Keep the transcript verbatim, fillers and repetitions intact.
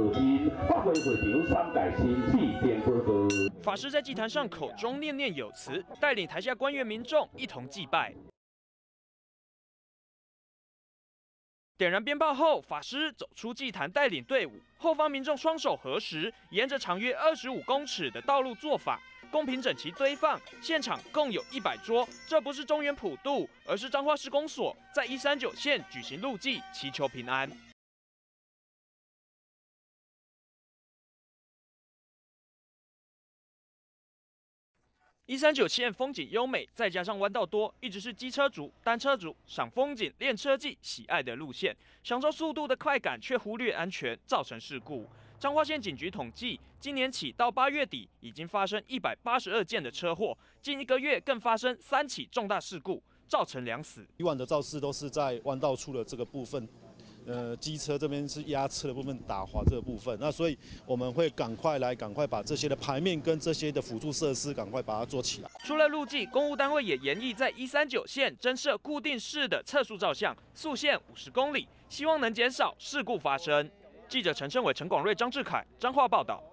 新发挥会场三界新气电波波。 法师在祭坛上口中念念有词，带领台下官员民众一同祭拜。点燃鞭炮后，法师走出祭坛，带领队伍，后方民众双手合十，沿着长约二十五公尺的道路做法，公平整齐堆放。现场共有一百桌，这不是中原普渡，而是彰化市公所在一三九线举行路祭，祈求平安。一三九线风景优美，再加上弯道多，一直是机车族、单车族赏风景、练车技喜爱的路线。享受速度的快感，却忽略安全，造成事故。彰化县警局统计，今年起到八月底，已经发生一百八十二件的车祸，近一个月更发生三起重大事故，造成两死。 以往的肇事都是在弯道处的这个部分。呃，机车这边是压车的部分，打滑这个部分，那所以我们会赶快来，赶快把这些的牌面跟这些的辅助设施，赶快把它做起来。 除了路祭，公务单位也研议在一三九线增设固定式的测速照相，速限五十公里，希望能减少事故发生。记者陈胜伟、陈广瑞、张志凯彰化报道。